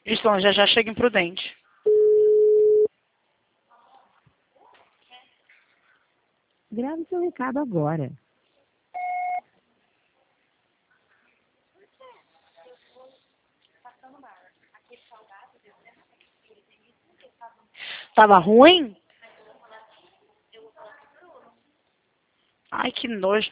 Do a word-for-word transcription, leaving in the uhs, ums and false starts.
Isso, já já chega imprudente. Grave seu recado agora. Tava ruim? Ai, que nojo.